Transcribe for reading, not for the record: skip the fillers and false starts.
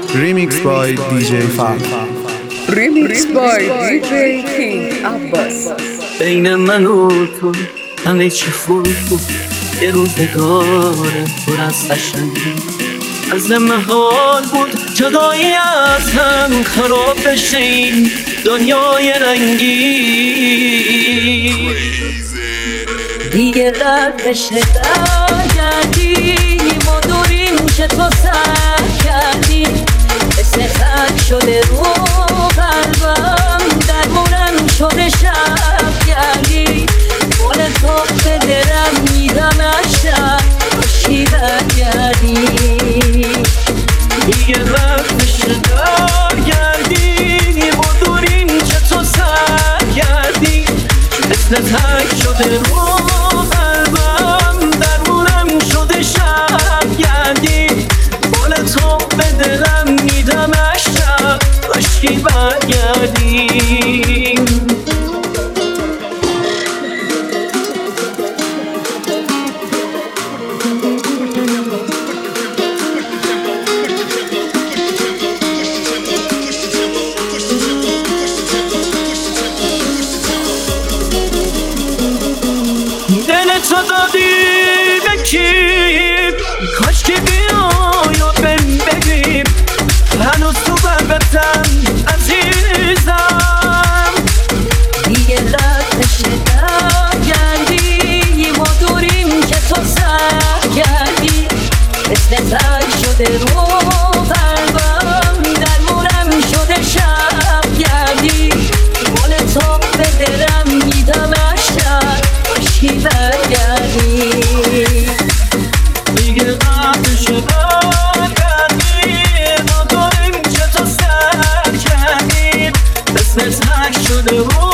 Remix by DJ Fam. Remix by DJ King Abbas. بین من و تو همه چی خوب بود، یه روزگار پر از قشنگی، از محال بود جدایی از هم خراب بشه این دنیای رنگی. دیگه رد بشه برگردیم و دوریم که تو سر کردی، مثل خط شده رو قلبم درمونم شده شب گردی. مال تو به دلم میدم اشتر باشی برگردی. دیگه رد بشه برگردیم و دوریم که تو سر کردی، مثل تک شده رو قلبم درمونم شده شب گردی. مال تو به دلم میدم اشتر باشی برگردی. دل تو دادی به کی؟ کاش که بیای و بهم بگی هنوز تو قلبتم عزیزم. دیگه رد بشه برگردیم و دوریم که تو سر کردی، مثل تک شده رو قلبم درمونم شده شب گردی. مال تو به دلم میدم اشتر باشی برگردی. دیگه قبلش برگردیم و داریم که تو سر کردیم، مثل تک شده رو